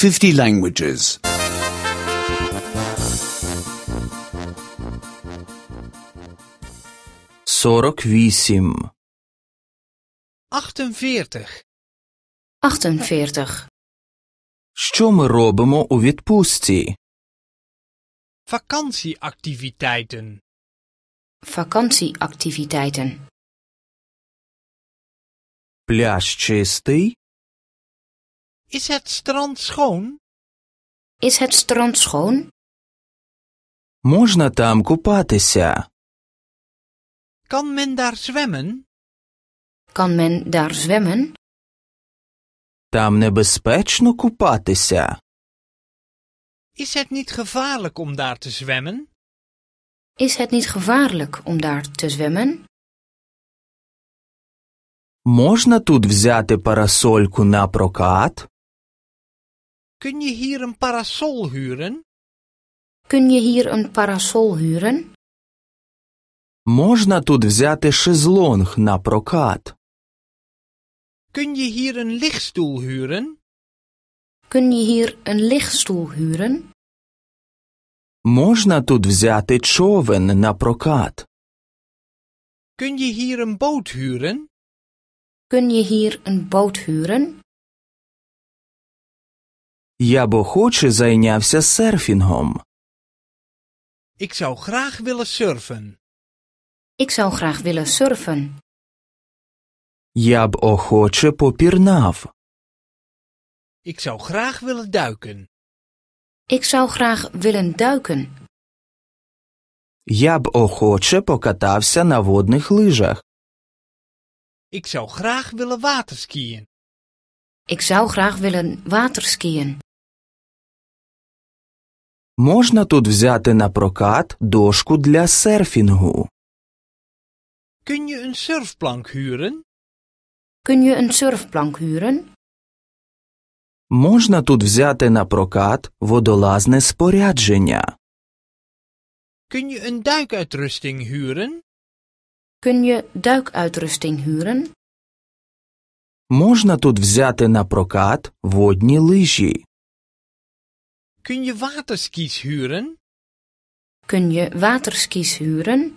50 languages. 48. 48. 48. Що ми робимо у відпустці? Vakantieactiviteiten. Vakantieactiviteiten. Пляж чистий? Is het strand schoon? Is het strand schoon? Можна там купатися? Kan men daar zwemmen? Kan men daar zwemmen? Там небезпечно купатися? Is het niet gevaarlijk om daar te zwemmen? Is het niet gevaarlijk om daar te zwemmen? Можна тут взяти парасольку на прокат? Kun je hier een parasol huren? Kun je hier een parasol huren? Можна тут взяти шезлонг на прокат? Kun je hier een lichtstoel huren? Kun je hier een lichtstoel huren? Можна тут взяти човен на прокат? Kun je hier een boot huren? Kun je hier een boot huren? Я б охоче зайнявся серфінгом. Ik zou graag willen surfen. Ik zou graag willen surfen. Я б охоче попірнав. Ik zou graag willen duiken. Ik zou graag willen duiken. Я б охоче покатався на водних лижах. Ik zou graag willen waterskiën. Ik zou graag willen waterskiën. Можна тут взяти на прокат дошку для серфінгу. Kun je een surfplank huren? Kun je een surfplank huren? Можна тут взяти на прокат водолазне спорядження. Kun je een duikuitrusting huren? Kun je duikuitrusting huren? Можна тут взяти на прокат водні лижі. Kun je waterskis huren? Kun je waterskis huren?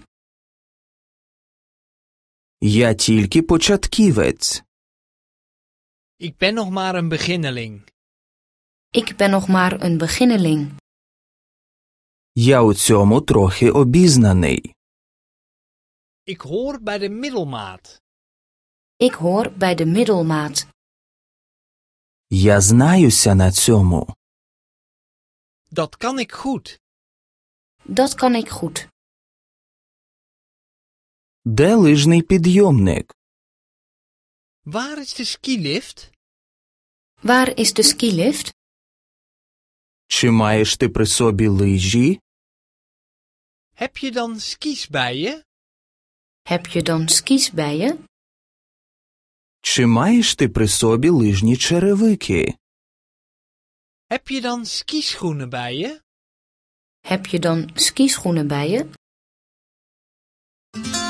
Я тільки початківець. Ik ben nog maar een beginneling. Ik ben nog maar een beginneling. Я у цьому трохи обізнаний. Ik hoor bij de middelmaat. Ik hoor bij de middelmaat. Я знаюся на цьому. Dat kan ik goed. Dat kan ik goed. Де лижний підйомник? Waar is de skilift? Waar is de skilift? Чи маєш ти при собі лижі? Heb je dan skis bij je? Heb je dan skis bij je? Чи маєш ти при собі лижні черевики? Heb je dan skischoenen bij je? Heb je dan skischoenen bij je?